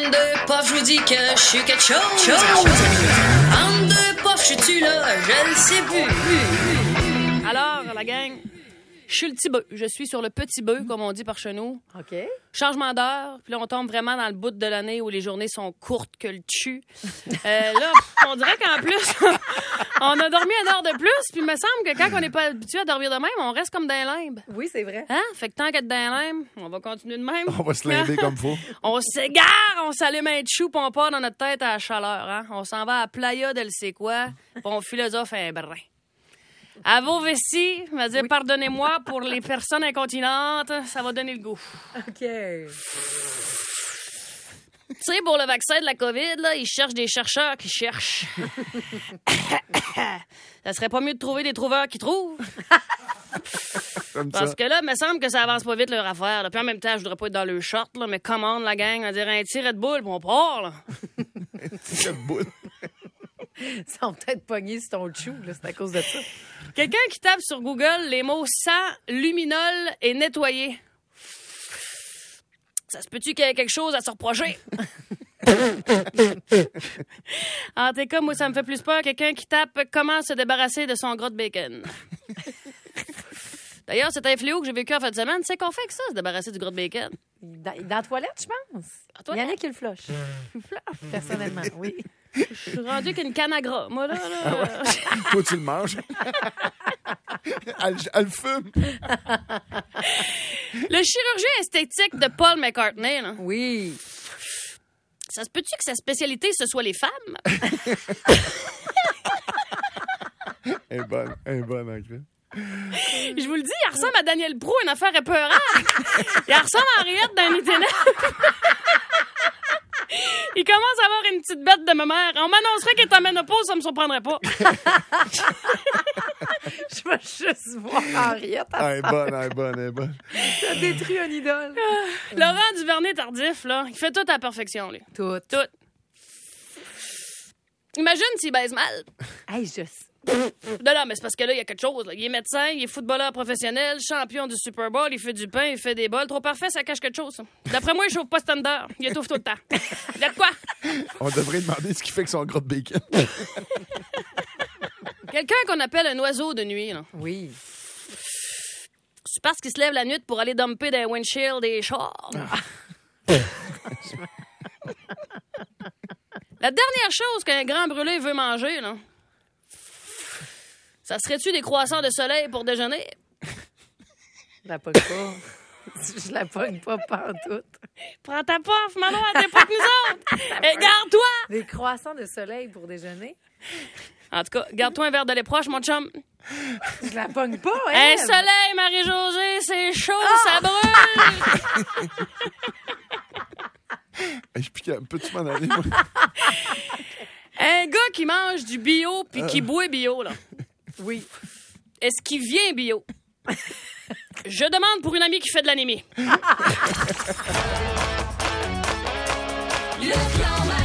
En deux puffs, je vous dis que je suis quelque chose. En deux puffs, je suis là, je le sais plus. Alors, la gang, je suis le petit bœuf. Je suis sur le petit bœuf, comme on dit par chez nous. OK. Changement d'heure, puis là, on tombe vraiment dans le bout de l'année où les journées sont courtes que le tchu. Là, on dirait qu'en plus, on a dormi 1 heure de plus, puis il me semble que quand on n'est pas habitué à dormir de même, on reste comme dans les limbes. Oui, c'est vrai. Hein? Fait que tant qu'être dans les limbes, on va continuer de même. On va se limber comme faut. On s'égare, on s'allume un chou, puis on part dans notre tête à la chaleur. Hein? On s'en va à Playa de le sait quoi, puis on philosophe un brin. À vos vessies, je vais dire pardonnez-moi pour les personnes incontinentes, ça va donner le goût. OK. Tu sais, pour le vaccin de la COVID, là, ils cherchent des chercheurs qui cherchent. Ça serait pas mieux de trouver des trouveurs qui trouvent? Comme Parce ça. que là, il me semble que ça avance pas vite leur affaire. Là. Puis en même temps, je voudrais pas être dans le short, là, mais commande la gang, on dirait un tir Red Bull, puis on part. Là. Cette boule. Ils sont peut-être pognés sur ton chou, là, c'est à cause de ça. Quelqu'un qui tape sur Google les mots sang, luminol et nettoyer. Ça se peut-tu qu'il y ait quelque chose à se reprocher? En tout cas, moi, ça me fait plus peur quelqu'un qui tape comment se débarrasser de son gros de bacon. D'ailleurs, c'est un fléau que j'ai vécu en fin de semaine. Tu sais qu'on fait avec ça, se débarrasser du gros de bacon? Dans la toilette, je pense. Il y en a qui le flush. Personnellement, oui. Je suis rendue qu'une canne à gras. Moi, là. Toi, tu le manges. Elle fume. Le chirurgien esthétique de Paul McCartney, là. Oui. Ça se peut-tu que sa spécialité, ce soit les femmes? Elle est bonne, Ancré. Je vous le dis, il ressemble à Daniel Proulx, une affaire épeurante. Il ressemble à Henriette d'un itinéraire. Il commence à avoir une petite bête de ma mère. On m'annoncerait qu'il est en ménopause, ça me surprendrait pas. Je vais juste voir Henriette. Elle est bonne. T'as détruit un idole. Laurent Duvernay tardif, là, il fait tout à la perfection, lui. Tout. Imagine s'il baise mal. Hey, je... Non, mais c'est parce que là, il y a quelque chose. Là. Il est médecin, il est footballeur professionnel, champion du Super Bowl, il fait du pain, il fait des bols. Trop parfait, ça cache quelque chose. Ça. D'après moi, il chauffe pas standard. Il étouffe tout le temps. Il y a de quoi? On devrait demander ce qui fait que son gros de bacon. Quelqu'un qu'on appelle un oiseau de nuit, là. Oui. C'est parce qu'il se lève la nuit pour aller dumper des windshields des chars. La dernière chose qu'un grand brûlé veut manger, là, ça serait-tu des croissants de soleil pour déjeuner? Je la pogne pas. Je la pogne pas pantoute. Prends ta pof, Manoir, t'es pas que nous autres! Et garde-toi! Des croissants de soleil pour déjeuner? En tout cas, garde-toi un verre de lait proche, mon chum. Je la pogne pas, hein? Un soleil, Marie-Josée, c'est chaud, ça brûle! Je pique un peu, tu m'en aller, moi. Un gars qui mange du bio puis qui boit bio, là. Oui. Est-ce qu'il vient bio? Je demande pour une amie qui fait de l'anémie. Le clan